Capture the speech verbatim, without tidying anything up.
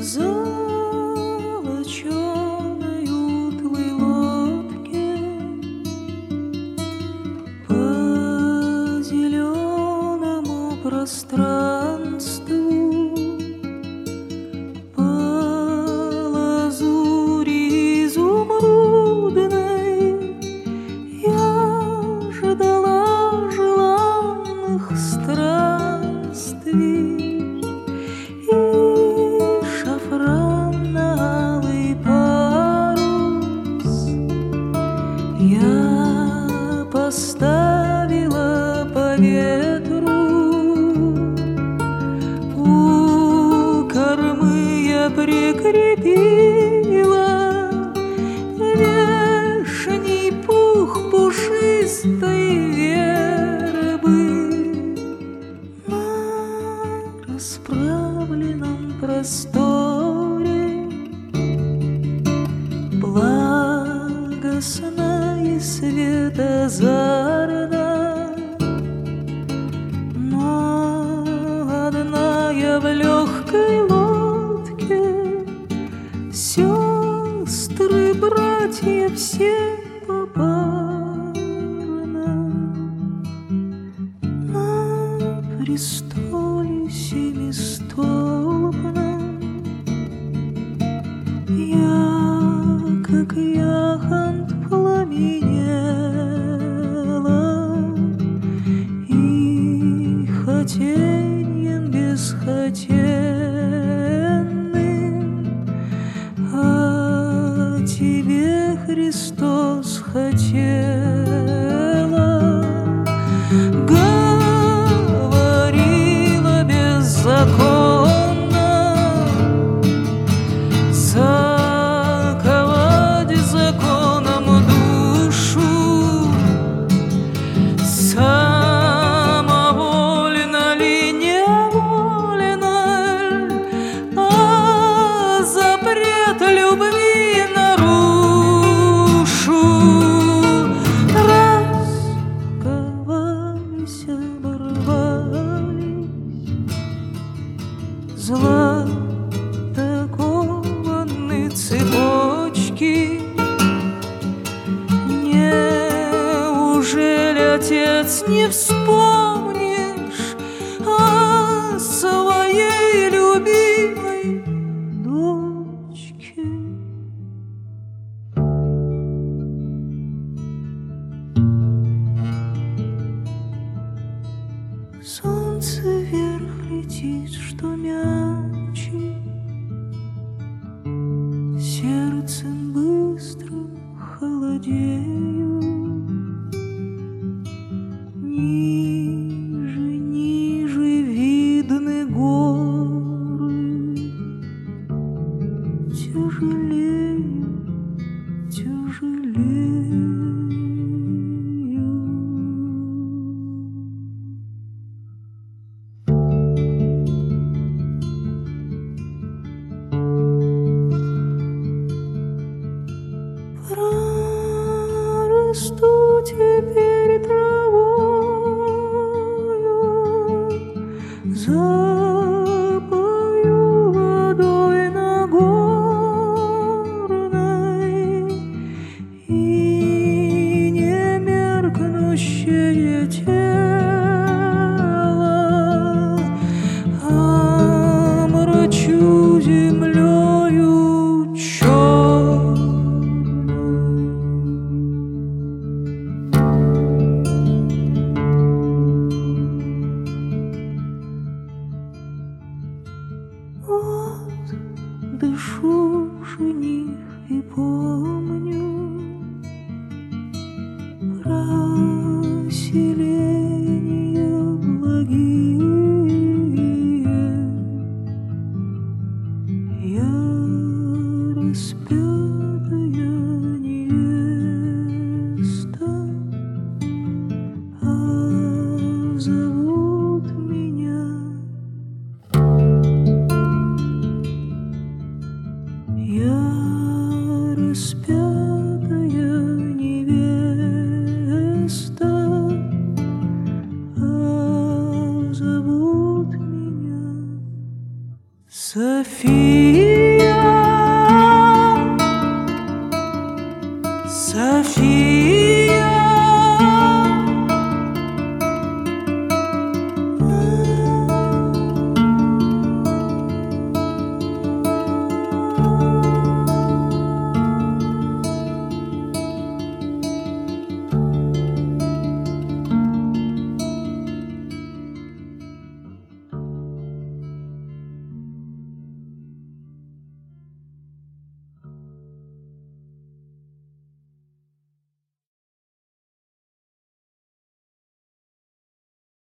золоченой утлой лодке по зеленому пространству, по лазури изумрудной я ждала желанных странствий. Я поставила по ветру, у кормы я прикрепила вешний пух пушистой вербы. На расправленном просторе благостно и светозарно, но одна я в легкой лодке, сестры, братья все попарно. На престоле семистолбном я, как яхонт, пламенела, и хотеньем бесхотенным о тебе, Христос, хотела. Говорила беззаконно, заковать законом душу, самовольно ли, невольно, а запрет любви нарушу. Расковались, оборвались златокованные цепочки. Неужели, Отец, не вспомнишь о своей любимой дочке? Солнце вверх летит, что мягче, сердцем быстрым холодею. Ниже, ниже видны горы, тяжелею, тяжелею. Прорасту теперь травою, запою водой нагорной, и немеркнущее тело омрачу землею черной. Вот дышу, жених, и помню про селения благие. Я распятая невеста, а зовут меня я распятая невеста, а зовут меня София.